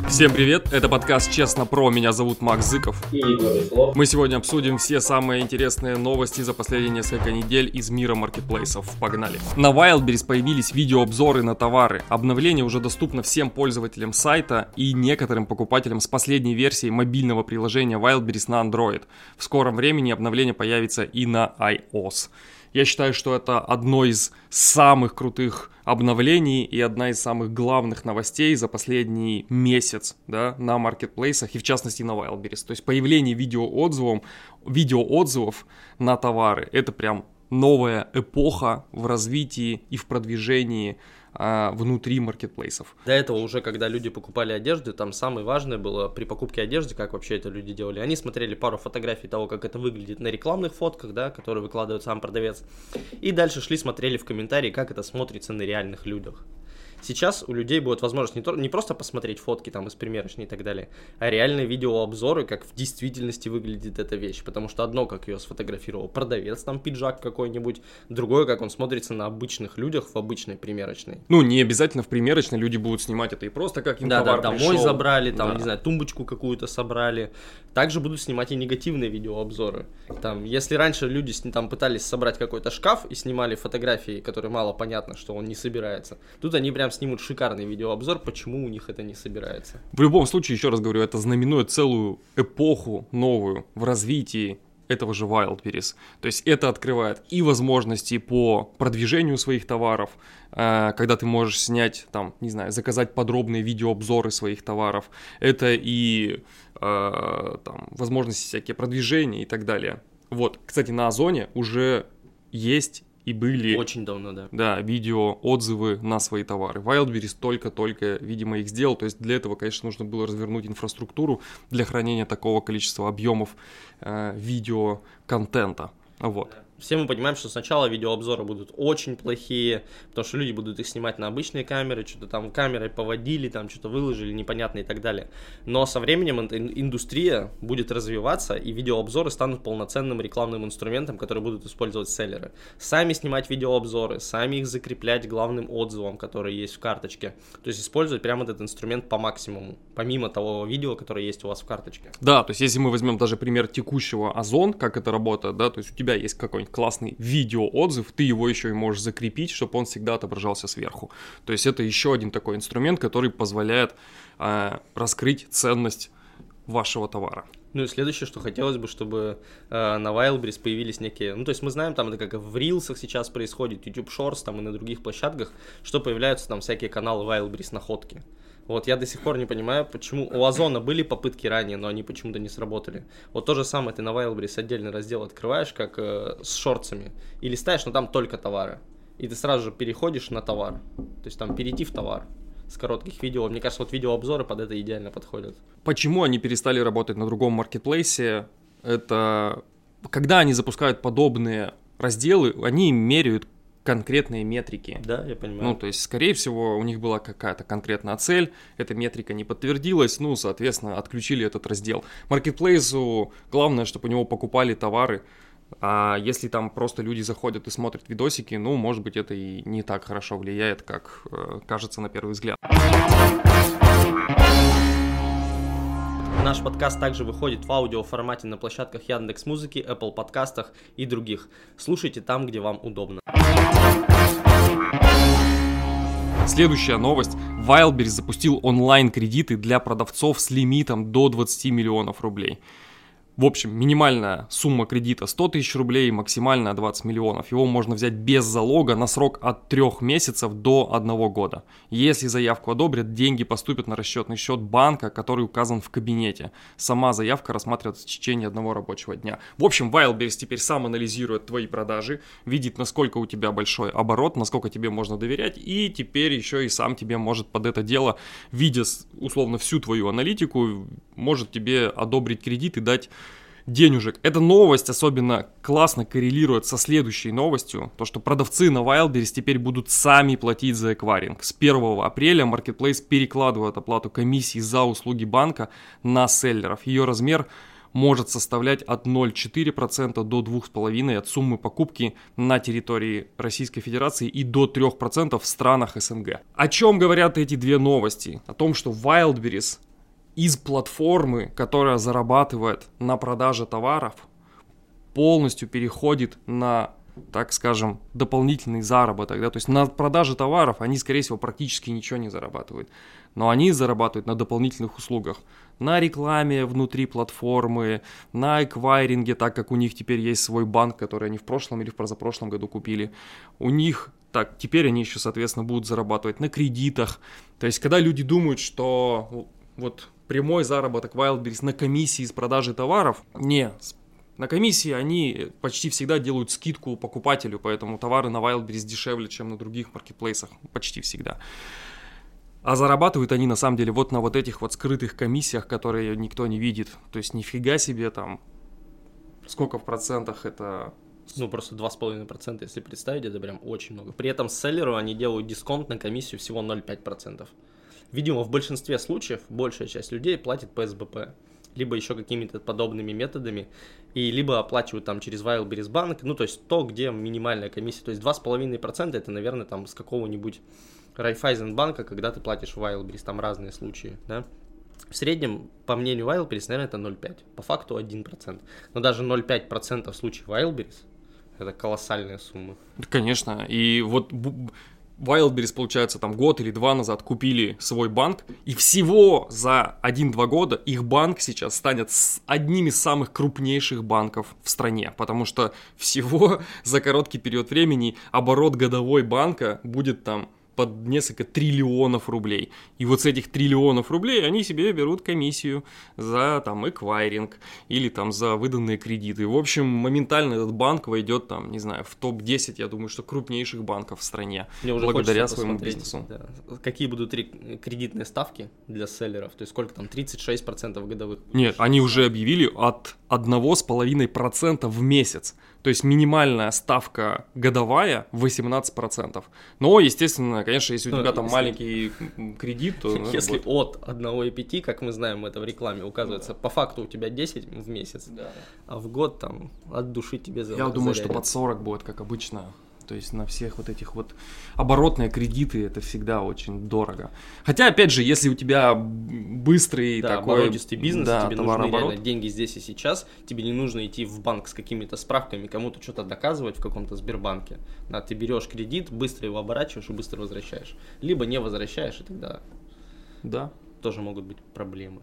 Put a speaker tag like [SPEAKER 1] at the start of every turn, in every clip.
[SPEAKER 1] Всем привет, это подкаст «Честно про», меня зовут Макс Зыков.
[SPEAKER 2] И Игорь Веселов.
[SPEAKER 1] Мы сегодня обсудим все самые интересные новости за последние несколько недель из мира маркетплейсов. Погнали! На Wildberries появились видеообзоры на товары. Обновление уже доступно всем пользователям сайта и некоторым покупателям с последней версией мобильного приложения Wildberries на Android. В скором времени обновление появится и на iOS. Я считаю, что это одно из самых крутых обновлений и одна из самых главных новостей за последний месяц, да, на маркетплейсах и в частности на Wildberries. То есть появление видеоотзывов на товары — это прям новая эпоха в развитии и в продвижении внутри маркетплейсов.
[SPEAKER 2] До этого уже, когда люди покупали одежду, там самое важное было при покупке одежды, как вообще это люди делали. Они смотрели пару фотографий того, как это выглядит на рекламных фотках, да, которые выкладывает сам продавец. И дальше смотрели в комментарии, как это смотрится на реальных людях. Сейчас у людей будет возможность не просто посмотреть фотки там из примерочной и так далее, а реальные видеообзоры, как в действительности выглядит эта вещь. Потому что одно, как ее сфотографировал продавец, там пиджак какой-нибудь, другое, как он смотрится на обычных людях в обычной примерочной.
[SPEAKER 1] Ну, не обязательно в примерочной, люди будут снимать это и просто как им товар
[SPEAKER 2] домой
[SPEAKER 1] пришел.
[SPEAKER 2] Забрали, там, не знаю, тумбочку какую-то собрали. Также будут снимать и негативные видеообзоры. Там, если раньше люди там пытались собрать какой-то шкаф и снимали фотографии, которые мало понятно, что он не собирается, тут они прям снимут шикарный видеообзор, почему у них это не собирается.
[SPEAKER 1] В любом случае, еще раз говорю, это знаменует целую эпоху новую в развитии этого же Wildberries. То есть это открывает и возможности по продвижению своих товаров, когда ты можешь снять, там, не знаю, заказать подробные видеообзоры своих товаров. Это и там, возможности всякие продвижения и так далее. Вот, кстати, на Озоне уже есть и были
[SPEAKER 2] очень давно,
[SPEAKER 1] да, видеоотзывы на свои товары. Wildberries только-только, видимо, их сделал. То есть для этого, конечно, нужно было развернуть инфраструктуру для хранения такого количества объемов видеоконтента. Вот.
[SPEAKER 2] Все мы понимаем, что сначала видеообзоры будут очень плохие, потому что люди будут их снимать на обычные камеры, что-то там камерой поводили, там что-то выложили непонятно и так далее. Но со временем индустрия будет развиваться, и видеообзоры станут полноценным рекламным инструментом, который будут использовать селлеры. Сами снимать видеообзоры, сами их закреплять главным отзывом, который есть в карточке. То есть использовать прямо этот инструмент по максимуму, помимо того видео, которое есть у вас в карточке.
[SPEAKER 1] Да, то есть если мы возьмем даже пример текущего Озон, как это работает, да, то есть у тебя есть какой-нибудь классный видеоотзыв, ты его еще и можешь закрепить, чтобы он всегда отображался сверху. То есть это еще один такой инструмент, который позволяет раскрыть ценность вашего товара.
[SPEAKER 2] Ну и следующее, что хотелось бы, чтобы на Wildberries появились некие... Ну то есть мы знаем, там это как в Reels'ах сейчас происходит, YouTube Shorts там и на других площадках, что появляются там всякие каналы Wildberries находки. Вот я до сих пор не понимаю, почему у Озона были попытки ранее, но они почему-то не сработали. Вот то же самое ты на Wildberries отдельный раздел открываешь, как с шортсами, и листаешь, но там только товары. И ты сразу же переходишь на товар. То есть там перейти в товар с коротких видео. Мне кажется, вот видеообзоры под это идеально подходят.
[SPEAKER 1] Почему они перестали работать на другом маркетплейсе? Это когда они запускают подобные разделы, они меряют конкретные метрики.
[SPEAKER 2] Да, я понимаю.
[SPEAKER 1] Ну, то есть, скорее всего, у них была какая-то конкретная цель, эта метрика не подтвердилась, ну, соответственно, отключили этот раздел. Маркетплейсу главное, чтобы у него покупали товары, а если там просто люди заходят и смотрят видосики, ну, может быть, это и не так хорошо влияет, как кажется на первый взгляд.
[SPEAKER 2] Наш подкаст также выходит в аудиоформате на площадках Яндекс.Музыки, Apple подкастах и других. Слушайте там, где вам удобно.
[SPEAKER 1] Следующая новость. Wildberries запустил онлайн-кредиты для продавцов с лимитом до 20 миллионов рублей. В общем, минимальная сумма кредита 100 тысяч рублей, максимальная 20 миллионов. Его можно взять без залога на срок от 3 месяцев до 1 года. Если заявку одобрят, деньги поступят на расчетный счет банка, который указан в кабинете. Сама заявка рассматривается в течение 1 рабочего дня. В общем, Wildberries теперь сам анализирует твои продажи, видит, насколько у тебя большой оборот, насколько тебе можно доверять, и теперь еще и сам тебе может под это дело, видя условно всю твою аналитику, может тебе одобрить кредит и дать денежек. Эта новость особенно классно коррелирует со следующей новостью, то что продавцы на Wildberries теперь будут сами платить за эквайринг. С 1 апреля Marketplace перекладывает оплату комиссии за услуги банка на селлеров. Ее размер может составлять от 0,4% до 2,5% от суммы покупки на территории Российской Федерации и до 3% в странах СНГ. О чем говорят эти две новости? О том, что Wildberries из платформы, которая зарабатывает на продаже товаров, полностью переходит на, так скажем, дополнительный заработок, да, то есть на продаже товаров они, скорее всего, практически ничего не зарабатывают, но они зарабатывают на дополнительных услугах, на рекламе внутри платформы, на эквайринге, так как у них теперь есть свой банк, который они в прошлом или в позапрошлом году купили, у них, так, теперь они еще, соответственно, будут зарабатывать на кредитах, то есть когда люди думают, что вот прямой заработок Wildberries на комиссии с продажи товаров, не, на комиссии они почти всегда делают скидку покупателю, поэтому товары на Wildberries дешевле, чем на других маркетплейсах, почти всегда. А зарабатывают они на самом деле вот на вот этих вот скрытых комиссиях, которые никто не видит. То есть нифига себе там, сколько в процентах это...
[SPEAKER 2] Ну, просто 2,5%, если представить, это прям очень много. При этом селлеру они делают дисконт на комиссию всего 0,5%. Видимо, в большинстве случаев большая часть людей платит по СБП, либо еще какими-то подобными методами, и либо оплачивают там через Wildberries банк, ну, то есть то, где минимальная комиссия. То есть 2,5% это, наверное, там с какого-нибудь Райффайзенбанка, когда ты платишь в Wildberries, там разные случаи, да. В среднем, по мнению Wildberries, наверное, это 0,5%, по факту 1%. Но даже 0,5% в случае Wildberries это колоссальная сумма.
[SPEAKER 1] Конечно, и вот... Wildberries, получается, там год или два назад купили свой банк, и всего за 1-2 года их банк сейчас станет одним из самых крупнейших банков в стране, потому что всего за короткий период времени оборот годовой банка будет там под несколько триллионов рублей. И вот с этих триллионов рублей они себе берут комиссию за там эквайринг или там за выданные кредиты. В общем, моментально этот банк войдет там, не знаю, в топ-10, я думаю, что крупнейших банков в стране.
[SPEAKER 2] Мне уже
[SPEAKER 1] благодаря своему бизнесу.
[SPEAKER 2] Да. Какие будут кредитные ставки для селлеров? То есть сколько там, 36% годовых?
[SPEAKER 1] Нет, они уже объявили от 1,5% в месяц. То есть минимальная ставка годовая 18%. Но, естественно, конечно, если у тебя там маленький кредит, то...
[SPEAKER 2] Если от 1,5, как мы знаем, это в рекламе указывается, по факту у тебя 10 в месяц, а в год там от души тебе зарядят.
[SPEAKER 1] Я думаю, что под 40 будет, как обычно. То есть на всех вот этих вот оборотные кредиты это всегда очень дорого. Хотя, опять же, если у тебя быстрый такой...
[SPEAKER 2] оборотистый бизнес, тебе нужны реально деньги здесь и сейчас, тебе не нужно идти в банк с какими-то справками, кому-то что-то доказывать в каком-то Сбербанке. Да, ты берешь кредит, быстро его оборачиваешь и быстро возвращаешь. Либо не возвращаешь, и тогда тоже могут быть проблемы.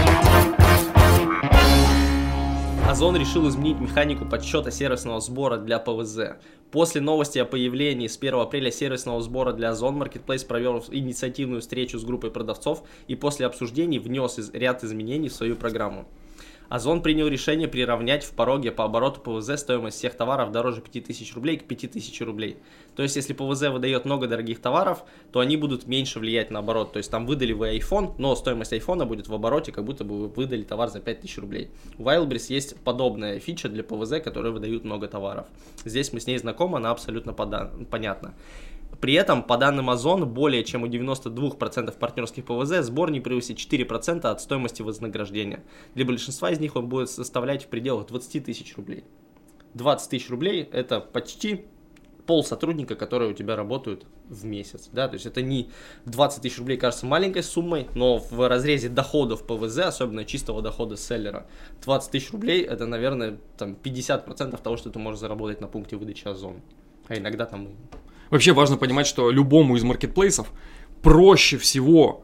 [SPEAKER 2] Озон решил изменить механику подсчета сервисного сбора для ПВЗ. После новости о появлении с 1 апреля сервисного сбора для Озон, Marketplace провел инициативную встречу с группой продавцов и после обсуждений внес ряд изменений в свою программу. Озон принял решение приравнять в пороге по обороту ПВЗ стоимость всех товаров дороже 5000 рублей к 5000 рублей. То есть, если ПВЗ выдает много дорогих товаров, то они будут меньше влиять на оборот. То есть, там выдали вы iPhone, но стоимость iPhone будет в обороте, как будто бы вы выдали товар за 5000 рублей. У Wildberries есть подобная фича для ПВЗ, которые выдают много товаров. Здесь мы с ней знакомы, она абсолютно понятна. При этом, по данным Озон, более чем у 92% партнерских ПВЗ сбор не превысит 4% от стоимости вознаграждения. Для большинства из них он будет составлять в пределах 20 тысяч рублей. 20 тысяч рублей – это почти пол сотрудника, которые у тебя работают в месяц. Да? То есть это не 20 тысяч рублей, кажется маленькой суммой, но в разрезе доходов ПВЗ, особенно чистого дохода селлера, 20 тысяч рублей – это, наверное, там 50% того, что ты можешь заработать на пункте выдачи Озон. А иногда там...
[SPEAKER 1] Вообще важно понимать, что любому из маркетплейсов проще всего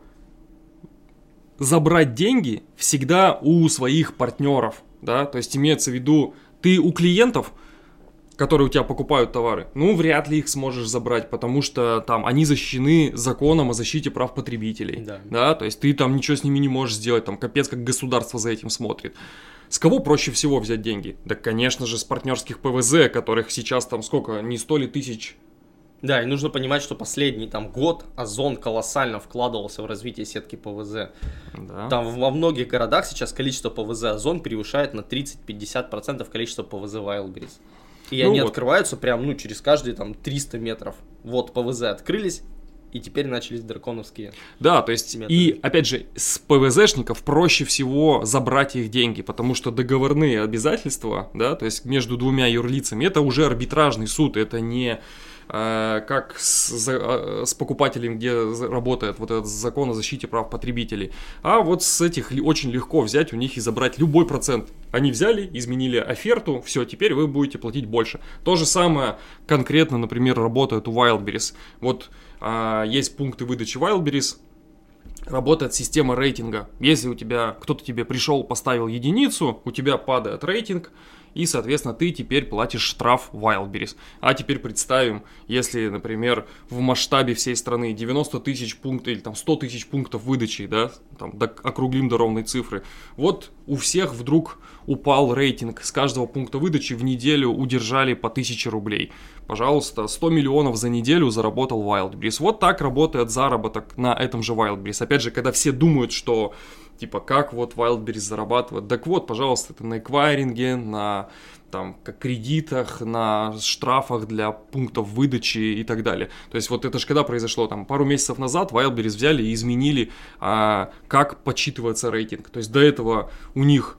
[SPEAKER 1] забрать деньги всегда у своих партнеров, да, то есть имеется в виду, ты у клиентов, которые у тебя покупают товары, ну, вряд ли их сможешь забрать, потому что там они защищены законом о защите прав потребителей, да, то есть ты там ничего с ними не можешь сделать, там капец, как государство за этим смотрит. С кого проще всего взять деньги? Да, конечно же, с партнерских ПВЗ, которых сейчас там сколько, не 100 ли тысяч.
[SPEAKER 2] Да, и нужно понимать, что последний там год Озон колоссально вкладывался в развитие сетки ПВЗ.
[SPEAKER 1] Да.
[SPEAKER 2] Там во многих городах сейчас количество ПВЗ Озон превышает на 30-50% количество ПВЗ Wildberries. И они открываются прям, через каждые там 300 метров. Вот ПВЗ открылись, и теперь начались драконовские.
[SPEAKER 1] Да, то есть, методы. И опять же, с ПВЗшников проще всего забрать их деньги, потому что договорные обязательства, да, то есть между двумя юрлицами, это уже арбитражный суд, это не как с покупателем, где работает вот этот закон о защите прав потребителей. А вот с этих очень легко взять у них и забрать любой процент. Они взяли, изменили оферту, все, теперь вы будете платить больше. То же самое конкретно, например, работает у Wildberries. Вот есть пункты выдачи Wildberries. Работает система рейтинга. Если у тебя кто-то тебе пришел, поставил единицу, у тебя падает рейтинг, и, соответственно, ты теперь платишь штраф Wildberries. А теперь представим, если, например, в масштабе всей страны 90 тысяч пунктов или там 100 тысяч пунктов выдачи, да, там округлим до ровной цифры. Вот у всех вдруг упал рейтинг, с каждого пункта выдачи в неделю удержали по 1000 рублей. Пожалуйста, 100 миллионов за неделю заработал Wildberries. Вот так работает заработок на этом же Wildberries. Опять же, когда все думают, что типа как вот Wildberries зарабатывает. Так вот, пожалуйста, это на эквайринге, на там, как кредитах, на штрафах для пунктов выдачи и так далее. То есть вот это же когда произошло, там пару месяцев назад Wildberries взяли и изменили, как подсчитывается рейтинг. То есть до этого у них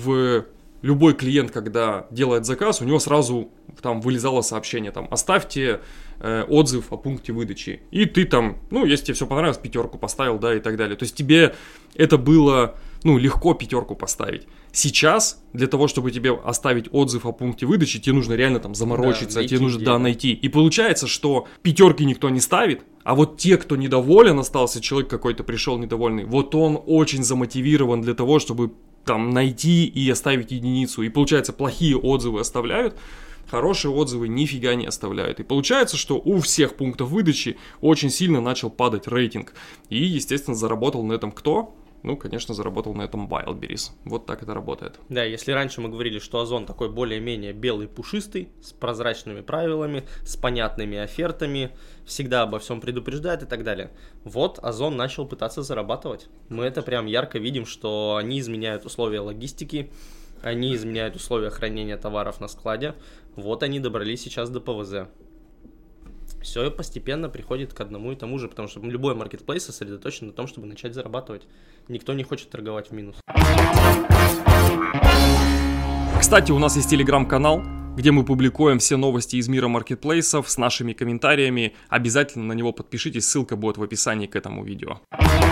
[SPEAKER 1] любой клиент, когда делает заказ, у него сразу там вылезало сообщение, там, оставьте отзыв о пункте выдачи. И ты там, если тебе все понравилось, 5 поставил, да, и так далее. То есть тебе это было, легко 5 поставить. Сейчас, для того, чтобы тебе оставить отзыв о пункте выдачи, тебе нужно реально там заморочиться, тебе нужно, найти. И получается, что 5 никто не ставит, а вот те, кто недоволен остался, человек какой-то пришел недовольный, вот он очень замотивирован для того, чтобы там найти и оставить единицу. И получается, плохие отзывы оставляют, хорошие отзывы нифига не оставляют. И получается, что у всех пунктов выдачи очень сильно начал падать рейтинг. И, естественно, заработал на этом кто? Конечно, заработал на этом Wildberries. Вот так это работает.
[SPEAKER 2] Да, если раньше мы говорили, что Озон такой более-менее белый, пушистый, с прозрачными правилами, с понятными офертами, всегда обо всем предупреждает и так далее. Вот Озон начал пытаться зарабатывать. Мы это прям ярко видим, что они изменяют условия логистики, они изменяют условия хранения товаров на складе. Вот они добрались сейчас до ПВЗ. Все постепенно приходит к одному и тому же, потому что любой маркетплейс сосредоточен на том, чтобы начать зарабатывать. Никто не хочет торговать в минус.
[SPEAKER 1] Кстати, у нас есть телеграм-канал, где мы публикуем все новости из мира маркетплейсов с нашими комментариями. Обязательно на него подпишитесь, ссылка будет в описании к этому видео.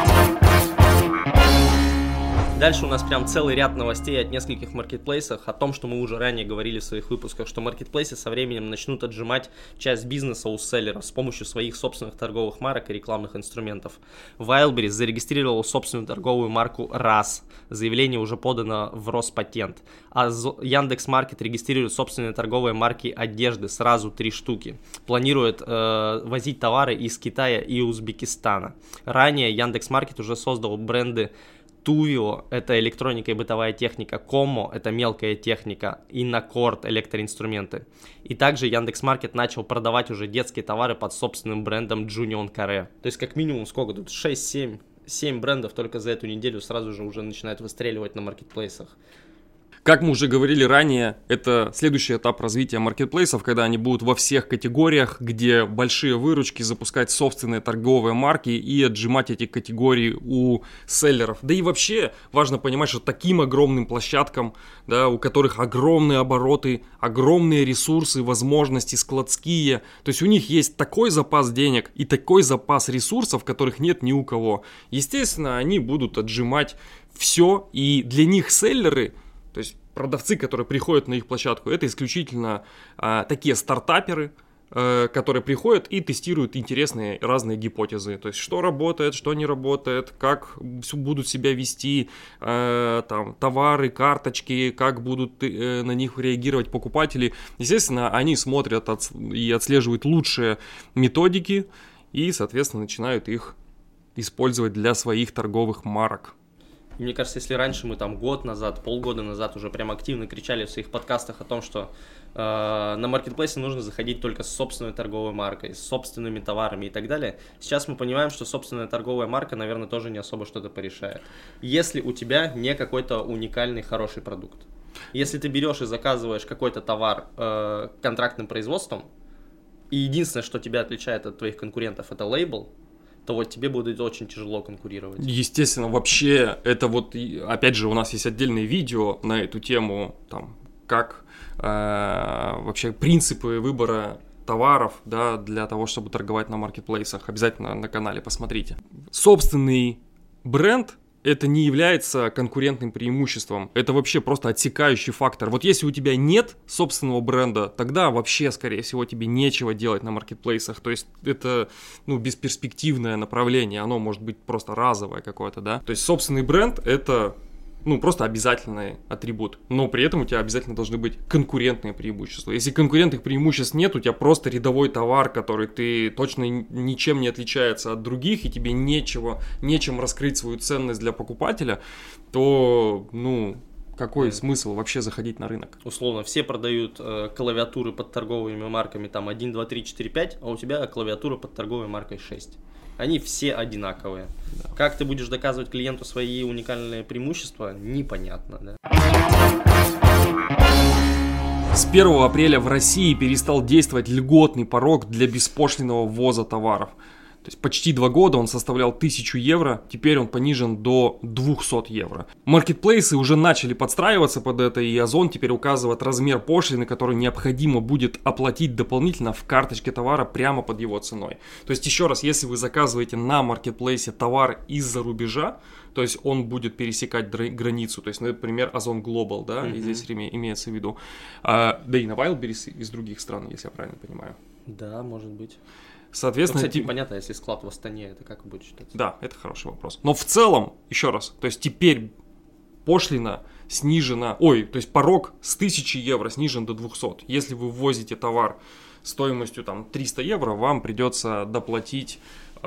[SPEAKER 2] Дальше у нас прям целый ряд новостей от нескольких маркетплейсов о том, что мы уже ранее говорили в своих выпусках, что маркетплейсы со временем начнут отжимать часть бизнеса у селлеров с помощью своих собственных торговых марок и рекламных инструментов. Wildberries зарегистрировал собственную торговую марку РАС. Заявление уже подано в Роспатент. А Яндекс.Маркет регистрирует собственные торговые марки одежды, сразу 3 штуки. Планирует возить товары из Китая и Узбекистана. Ранее Яндекс.Маркет уже создал бренды Tuvio – это электроника и бытовая техника, Como – это мелкая техника, и Накорд – электроинструменты. И также Яндекс.Маркет начал продавать уже детские товары под собственным брендом Junion Care. То есть как минимум сколько тут? 6-7 брендов только за эту неделю сразу же уже начинают выстреливать на маркетплейсах.
[SPEAKER 1] Как мы уже говорили ранее, это следующий этап развития маркетплейсов, когда они будут во всех категориях, где большие выручки, запускать собственные торговые марки и отжимать эти категории у селлеров. Да и вообще важно понимать, что таким огромным площадкам, да, у которых огромные обороты, огромные ресурсы, возможности складские, то есть у них есть такой запас денег и такой запас ресурсов, которых нет ни у кого. Естественно, они будут отжимать все, и для них селлеры, то есть продавцы, которые приходят на их площадку, это исключительно такие стартаперы, которые приходят и тестируют интересные разные гипотезы. То есть что работает, что не работает, как будут себя вести там, товары, карточки, как будут на них реагировать покупатели. Естественно, они смотрят и отслеживают лучшие методики и, соответственно, начинают их использовать для своих торговых марок.
[SPEAKER 2] И мне кажется, если раньше мы там год назад, полгода назад уже прям активно кричали в своих подкастах о том, что на маркетплейсе нужно заходить только с собственной торговой маркой, с собственными товарами и так далее, сейчас мы понимаем, что собственная торговая марка, наверное, тоже не особо что-то порешает. Если у тебя не какой-то уникальный хороший продукт. Если ты берешь и заказываешь какой-то товар контрактным производством, и единственное, что тебя отличает от твоих конкурентов, это лейбл, то вот тебе будет очень тяжело конкурировать.
[SPEAKER 1] Естественно, вообще, это вот, опять же, у нас есть отдельное видео на эту тему, там, как вообще принципы выбора товаров, да, для того, чтобы торговать на маркетплейсах. Обязательно на канале посмотрите. Собственный бренд — это не является конкурентным преимуществом. Это вообще просто отсекающий фактор. Вот если у тебя нет собственного бренда, тогда вообще, скорее всего, тебе нечего делать на маркетплейсах. То есть это, бесперспективное направление. Оно может быть просто разовое какое-то, да. То есть собственный бренд — это просто обязательный атрибут. Но при этом у тебя обязательно должны быть конкурентные преимущества. Если конкурентных преимуществ нет, у тебя просто рядовой товар, который ты точно ничем не отличается от других, и тебе нечем раскрыть свою ценность для покупателя, то, какой смысл вообще заходить на рынок?
[SPEAKER 2] Условно, все продают клавиатуры под торговыми марками там 1, 2, 3, 4, 5, а у тебя клавиатура под торговой маркой 6. Они все одинаковые. Да. Как ты будешь доказывать клиенту свои уникальные преимущества, непонятно. Да?
[SPEAKER 1] С 1 апреля в России перестал действовать льготный порог для беспошлинного ввоза товаров. То есть почти 2 года он составлял 1000 евро, теперь он понижен до 200 евро. Маркетплейсы уже начали подстраиваться под это, и Озон теперь указывает размер пошлины, который необходимо будет оплатить дополнительно в карточке товара прямо под его ценой. То есть еще раз, если вы заказываете на маркетплейсе товар из-за рубежа, то есть он будет пересекать границу, то есть, например, Озон Global, да, и здесь имеется в виду, да и на Wildberries из других стран, если я правильно понимаю.
[SPEAKER 2] Да, может быть.
[SPEAKER 1] Соответственно,
[SPEAKER 2] кстати, непонятно, если склад в Астане, это как будет считаться?
[SPEAKER 1] Да, это хороший вопрос. Но в целом, еще раз, то есть теперь пошлина снижена, то есть порог с 1000 евро снижен до 200. Если вы ввозите товар стоимостью 300 евро, вам придется доплатить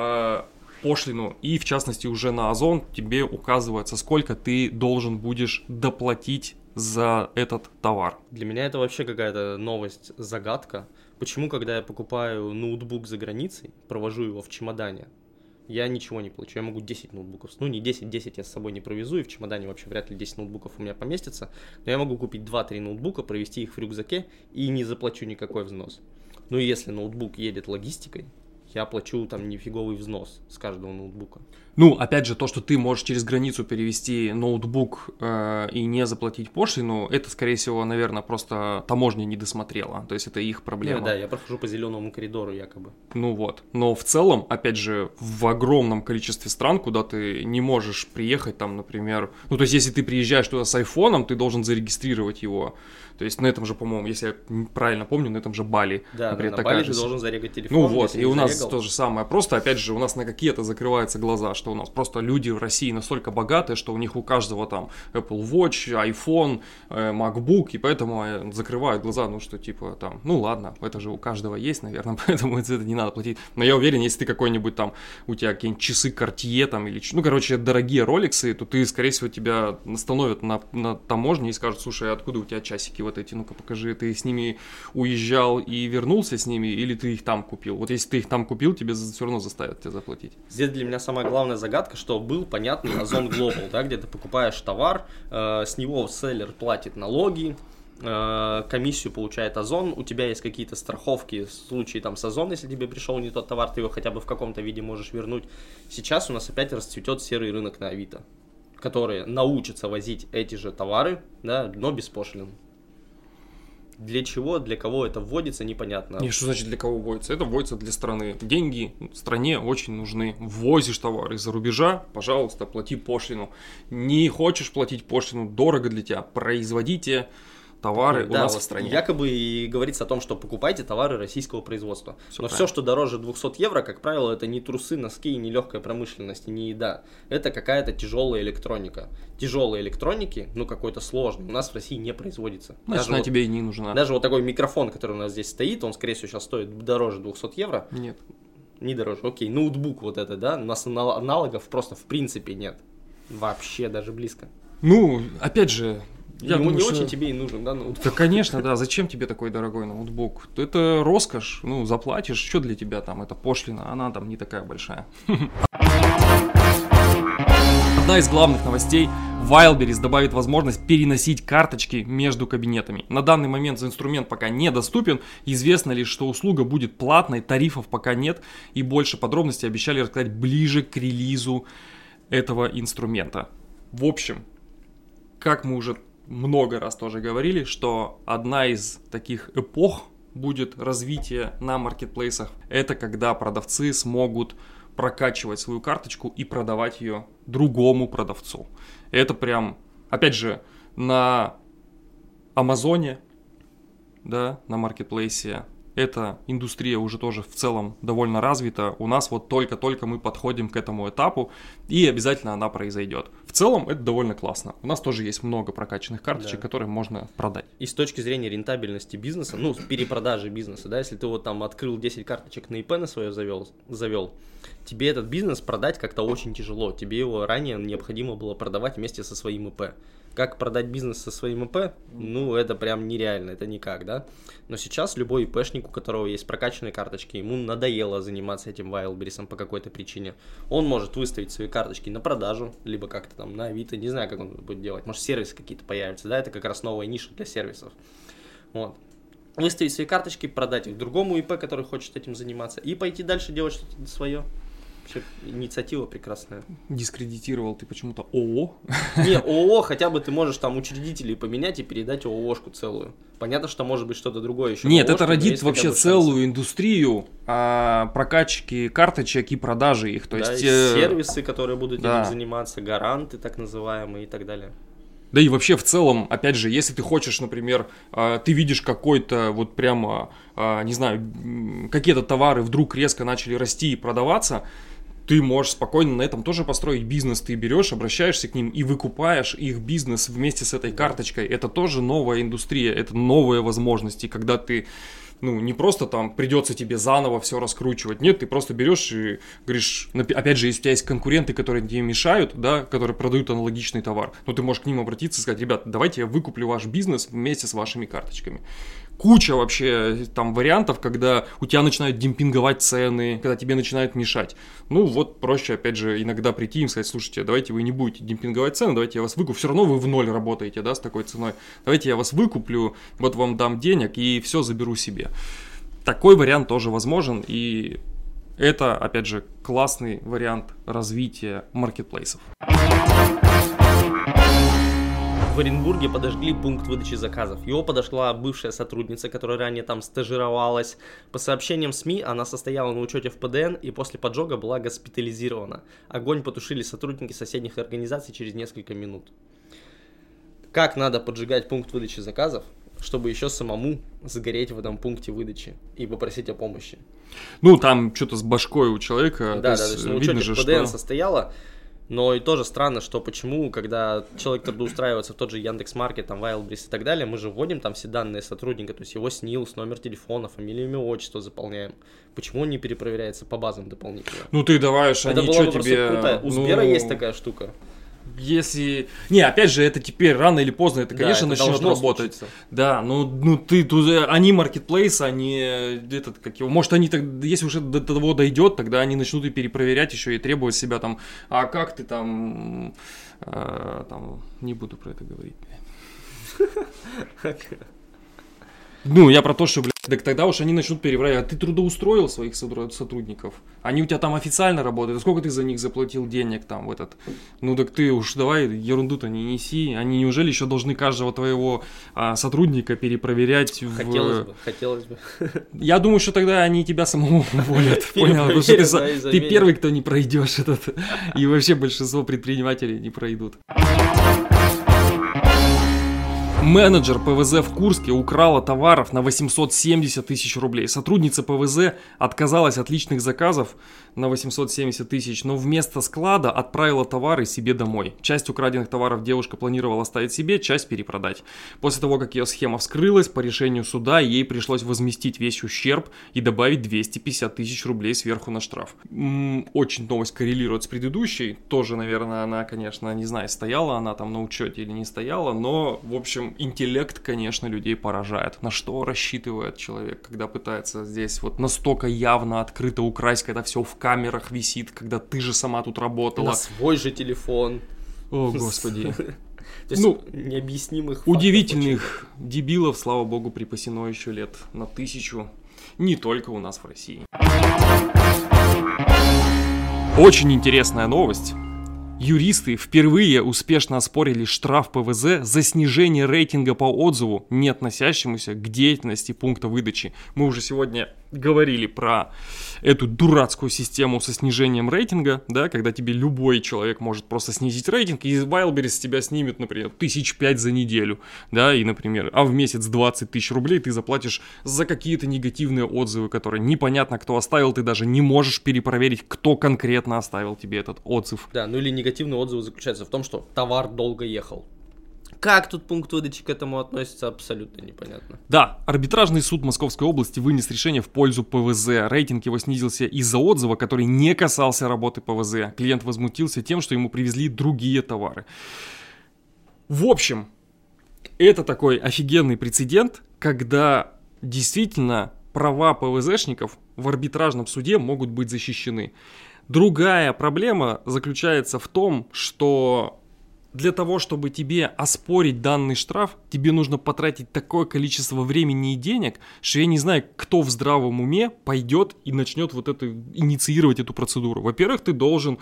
[SPEAKER 1] пошлину, и в частности уже на Озон тебе указывается, сколько ты должен будешь доплатить за этот товар.
[SPEAKER 2] Для меня это вообще какая-то новость, загадка. Почему, когда я покупаю ноутбук за границей, провожу его в чемодане, я ничего не получу. Я могу 10 ноутбуков. Не 10 я с собой не провезу, и в чемодане вообще вряд ли 10 ноутбуков у меня поместится. Но я могу купить 2-3 ноутбука, провести их в рюкзаке и не заплачу никакой взнос. Но если ноутбук едет логистикой, я плачу нифиговый взнос с каждого ноутбука.
[SPEAKER 1] Опять же, то, что ты можешь через границу перевести ноутбук и не заплатить пошлину, это, скорее всего, наверное, просто таможня не досмотрела. То есть это их проблема.
[SPEAKER 2] Да, я прохожу по зеленому коридору якобы.
[SPEAKER 1] Но в целом, опять же, в огромном количестве стран, куда ты не можешь приехать, например... то есть если ты приезжаешь туда с айфоном, ты должен зарегистрировать его. То есть на этом же, по-моему, если я правильно помню, на этом же Бали.
[SPEAKER 2] Да, например, на Бали ты должен зарегать телефон.
[SPEAKER 1] И у нас то же самое. Просто, опять же, у нас на какие-то закрываются глаза, что у нас просто люди в России настолько богатые, что у них у каждого Apple Watch, iPhone, MacBook, и поэтому закрывают глаза, ладно, это же у каждого есть, наверное, поэтому это не надо платить. Но я уверен, если ты какой-нибудь у тебя какие-нибудь часы Cartier или, дорогие роликсы, то ты, скорее всего, тебя остановят на таможне и скажут: слушай, откуда у тебя часики вот эти, ну-ка покажи, ты с ними уезжал и вернулся с ними, или ты их там купил? Вот если ты их там купил, тебе все равно заставят тебя заплатить.
[SPEAKER 2] Здесь для меня самая главная загадка, что был понятный Озон Global, да, где ты покупаешь товар, с него селлер платит налоги, комиссию получает Озон, у тебя есть какие-то страховки в случае с Озон, если тебе пришел не тот товар, ты его хотя бы в каком-то виде можешь вернуть. Сейчас у нас опять расцветет серый рынок на Авито, которые научатся возить эти же товары, да, но без пошлин. Для чего, для кого это вводится, непонятно.
[SPEAKER 1] Не, что значит для кого вводится? Это вводится для страны. Деньги стране очень нужны. Ввозишь товар из-за рубежа, пожалуйста, плати пошлину. Не хочешь платить пошлину, дорого для тебя, производите товары у нас в стране.
[SPEAKER 2] Якобы и говорится о том, что покупайте товары российского производства. Но все, что дороже 200 евро, как правило, это не трусы, носки, не легкая промышленность, не еда. Это какая-то тяжелая электроника. Тяжелой электроники, какой-то сложный, у нас в России не производится.
[SPEAKER 1] Значит, она тебе и не нужна.
[SPEAKER 2] Даже вот такой микрофон, который у нас здесь стоит, он, скорее всего, сейчас стоит дороже 200 евро.
[SPEAKER 1] Нет.
[SPEAKER 2] Не дороже. Окей, ноутбук вот это, да, у нас аналогов просто в принципе нет. Вообще, даже близко.
[SPEAKER 1] Опять же...
[SPEAKER 2] Я думаю, не очень тебе и нужен, да, ноутбук?
[SPEAKER 1] Да, конечно, да. Зачем тебе такой дорогой ноутбук? Это роскошь, заплатишь, что для тебя это пошлина, она не такая большая. Одна из главных новостей: Wildberries добавит возможность переносить карточки между кабинетами. На данный момент инструмент пока недоступен. Известно лишь, что услуга будет платной, тарифов пока нет, и больше подробностей обещали рассказать ближе к релизу этого инструмента. В общем, как мы уже много раз тоже говорили, что одна из таких эпох будет развитие на маркетплейсах. Это когда продавцы смогут прокачивать свою карточку и продавать ее другому продавцу. Это прям, опять же, на Амазоне, да, на маркетплейсе, эта индустрия уже тоже в целом довольно развита. У нас вот только-только мы подходим к этому этапу, и обязательно она произойдет. В целом это довольно классно. У нас тоже есть много прокачанных карточек, которые можно продать.
[SPEAKER 2] И с точки зрения рентабельности бизнеса, ну, перепродажи бизнеса, да, если ты вот там открыл 10 карточек на ИП на свое завел, тебе этот бизнес продать как-то очень тяжело. Тебе его ранее необходимо было продавать вместе со своим ИП. Как продать бизнес со своим ИП? Ну, это прям нереально, это никак, да? Но сейчас любой ИПшник, у которого есть прокачанные карточки, ему надоело заниматься этим Wildberries по какой-то причине. Он может выставить свои карточки на продажу, либо как-то там на Авито, не знаю, как он будет делать. Может, сервисы какие-то появятся, да? Это как раз новая ниша для сервисов. Вот. Выставить свои карточки, продать их другому ИП, который хочет этим заниматься, и пойти дальше делать что-то свое. Вообще, инициатива прекрасная.
[SPEAKER 1] Дискредитировал ты почему-то ООО?
[SPEAKER 2] Не, ООО хотя бы ты можешь там учредителей поменять и передать ОООшку целую. Понятно, что может быть что-то другое еще.
[SPEAKER 1] Нет, это родит вообще целую индустрию прокачки карточек и продажи их. То
[SPEAKER 2] да,
[SPEAKER 1] есть,
[SPEAKER 2] сервисы, которые будут этим заниматься, гаранты так называемые и так далее.
[SPEAKER 1] Да и вообще в целом, опять же, если ты хочешь, например, ты видишь какой-то вот прямо, не знаю, какие-то товары вдруг резко начали расти и продаваться, ты можешь спокойно на этом тоже построить бизнес. Ты берешь, обращаешься к ним и выкупаешь их бизнес вместе с этой карточкой. Это тоже новая индустрия, это новые возможности, когда ты, ну, не просто там придется тебе заново все раскручивать. Нет, ты просто берешь и говоришь, опять же, если у тебя есть конкуренты, которые тебе мешают, да, которые продают аналогичный товар, ну, ты можешь к ним обратиться и сказать: ребят, давайте я выкуплю ваш бизнес вместе с вашими карточками. Куча вообще там вариантов, когда у тебя начинают демпинговать цены, когда тебе начинают мешать. Ну вот проще, опять же, иногда прийти им сказать: слушайте, давайте вы не будете демпинговать цены, давайте я вас выкуплю. Все равно вы в ноль работаете, да, с такой ценой. Давайте я вас выкуплю, вот вам дам денег и все заберу себе. Такой вариант тоже возможен, и это, опять же, классный вариант развития маркетплейсов.
[SPEAKER 2] В Оренбурге подожгли пункт выдачи заказов. Его подошла бывшая сотрудница, которая ранее там стажировалась. По сообщениям СМИ, она состояла на учете в ПДН и после поджога была госпитализирована. Огонь потушили сотрудники соседних организаций через несколько минут. Как надо поджигать пункт выдачи заказов, чтобы еще самому загореть в этом пункте выдачи и попросить о помощи?
[SPEAKER 1] Ну, там что-то с башкой у человека.
[SPEAKER 2] Да, то есть на учете в ПДН состояла. Но и тоже странно, что почему, когда человек трудоустраивается в тот же Яндекс.Маркет, там, Wildberries и так далее, мы же вводим там все данные сотрудника, то есть его СНИЛС, номер телефона, фамилию, имя, отчество заполняем. Почему он не перепроверяется по базам дополнительно?
[SPEAKER 1] Ну ты даваешь,
[SPEAKER 2] это
[SPEAKER 1] они
[SPEAKER 2] что
[SPEAKER 1] тебе...
[SPEAKER 2] Крутая. У Сбера есть такая штука.
[SPEAKER 1] Если... Не, опять же, это теперь рано или поздно, это, конечно,
[SPEAKER 2] это
[SPEAKER 1] начнет работать. Случиться. Да, ну ты тут... Они маркетплейс, они... Этот, как его... Может, они, если уже до того дойдет, тогда они начнут и перепроверять еще и требовать себя там... А как ты там... Не буду про это говорить. Ну, я про то, что, блядь, так тогда уж они начнут перепроверять. А ты трудоустроил своих сотрудников? Они у тебя там официально работают? А сколько ты за них заплатил денег там в этот? Ну, так ты уж давай ерунду-то не неси. Они неужели еще должны каждого твоего сотрудника перепроверять?
[SPEAKER 2] Хотелось бы.
[SPEAKER 1] Я думаю, что тогда они тебя самого уволят. Понял? Потому что ты первый, кто не пройдешь этот. И вообще большинство предпринимателей не пройдут. Менеджер ПВЗ в Курске украла товаров на 870 тысяч рублей. Сотрудница ПВЗ отказалась от личных заказов на 870 тысяч, но вместо склада отправила товары себе домой. Часть украденных товаров девушка планировала оставить себе, часть перепродать. После того, как ее схема вскрылась, по решению суда ей пришлось возместить весь ущерб и добавить 250 тысяч рублей сверху на штраф. Очень новость коррелирует с предыдущей. Тоже, наверное, она, конечно, не знаю, стояла она там на учете или не стояла, но, в общем, интеллект, конечно, людей поражает. На что рассчитывает человек, когда пытается здесь вот настолько явно, открыто украсть, когда все в камерах висит, когда ты же сама тут работала.
[SPEAKER 2] На свой же телефон.
[SPEAKER 1] О, господи.
[SPEAKER 2] То есть необъяснимых
[SPEAKER 1] удивительных дебилов, слава богу, припасено еще лет на 1000. Не только у нас в России. Очень интересная новость. Юристы впервые успешно оспорили штраф ПВЗ за снижение рейтинга по отзыву, не относящемуся к деятельности пункта выдачи. Мы уже сегодня говорили про эту дурацкую систему со снижением рейтинга, да, когда тебе любой человек может просто снизить рейтинг, и Wildberries с тебя снимет, например, 5 за неделю, да, и, например, а в месяц 20 тысяч рублей ты заплатишь за какие-то негативные отзывы, которые непонятно кто оставил, ты даже не можешь перепроверить, кто конкретно оставил тебе этот отзыв.
[SPEAKER 2] Да, ну или негативные отзывы заключаются в том, что товар долго ехал. Как тут пункт выдачи к этому относится, абсолютно непонятно.
[SPEAKER 1] Да, арбитражный суд Московской области вынес решение в пользу ПВЗ. Рейтинг его снизился из-за отзыва, который не касался работы ПВЗ. Клиент возмутился тем, что ему привезли другие товары. В общем, это такой офигенный прецедент, когда действительно права ПВЗшников в арбитражном суде могут быть защищены. Другая проблема заключается в том, что для того, чтобы тебе оспорить данный штраф, тебе нужно потратить такое количество времени и денег, что я не знаю, кто в здравом уме пойдет и начнет инициировать эту процедуру. Во-первых, ты должен,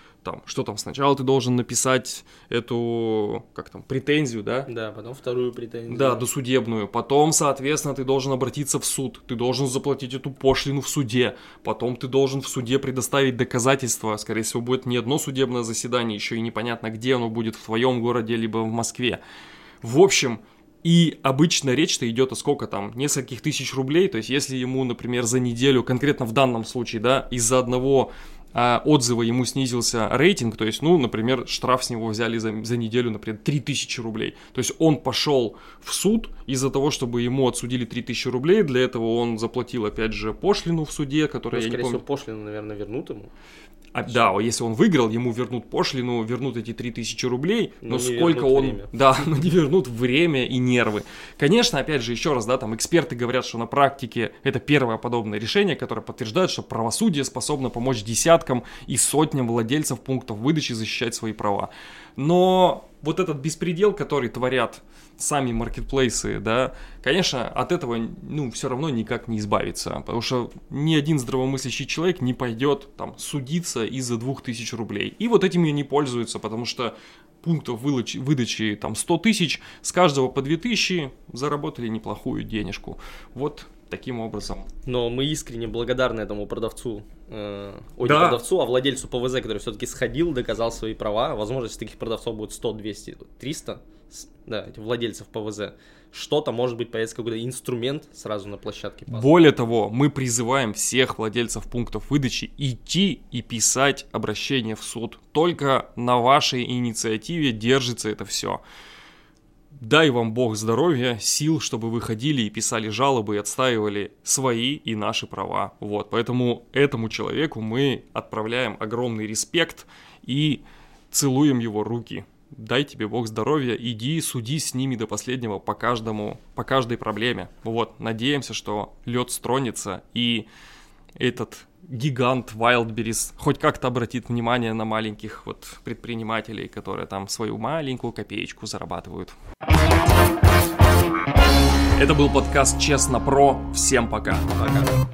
[SPEAKER 1] сначала ты должен написать эту, претензию, да?
[SPEAKER 2] Да, потом вторую претензию.
[SPEAKER 1] Да, досудебную. Потом, соответственно, ты должен обратиться в суд. Ты должен заплатить эту пошлину в суде. Потом ты должен в суде предоставить доказательства. Скорее всего, будет не одно судебное заседание, еще и непонятно, где оно будет, в твоем городе, либо в Москве. В общем, и обычно речь-то идет о нескольких тысяч рублей. То есть, если ему, например, за неделю, конкретно в данном случае, да, из-за одного отзыва ему снизился рейтинг, то есть, например, штраф с него взяли за неделю, например, 3000 рублей. То есть он пошел в суд из-за того, чтобы ему отсудили 3000 рублей, для этого он заплатил, опять же, пошлину в суде, которая, я не помню...
[SPEAKER 2] Скорее всего, пошлину, наверное, вернут ему.
[SPEAKER 1] Да, если он выиграл, ему вернут пошлину, вернут эти 3000 рублей, но сколько он...
[SPEAKER 2] Время.
[SPEAKER 1] Да, но не вернут время и нервы. Конечно, опять же, еще раз, да, эксперты говорят, что на практике это первое подобное решение, которое подтверждает, что правосудие способно помочь десяткам и сотням владельцев пунктов выдачи защищать свои права. Но вот этот беспредел, который творят сами маркетплейсы, да, конечно, от этого, все равно никак не избавиться, потому что ни один здравомыслящий человек не пойдет судиться из-за 2000 рублей. И вот этим и не пользуются, потому что пунктов выдачи 100 тысяч, с каждого по 2000 заработали неплохую денежку. Вот таким образом.
[SPEAKER 2] Но мы искренне благодарны этому продавцу,
[SPEAKER 1] да.
[SPEAKER 2] продавцу, а владельцу ПВЗ, который все-таки сходил, доказал свои права. Возможно, если таких продавцов будет 100, 200, 300, да, этих владельцев ПВЗ, что-то, может быть, появится какой-то инструмент сразу на площадке.
[SPEAKER 1] Более того, мы призываем всех владельцев пунктов выдачи идти и писать обращение в суд. Только на вашей инициативе держится это все. Дай вам Бог здоровья, сил, чтобы вы ходили и писали жалобы и отстаивали свои и наши права. Вот, поэтому этому человеку мы отправляем огромный респект и целуем его руки. Дай тебе Бог здоровья, иди суди с ними до последнего по каждой проблеме. Вот, надеемся, что лед стронется и этот гигант Wildberries хоть как-то обратит внимание на маленьких предпринимателей, которые свою маленькую копеечку зарабатывают. Это был подкаст Честно Про. Всем пока.
[SPEAKER 2] Пока.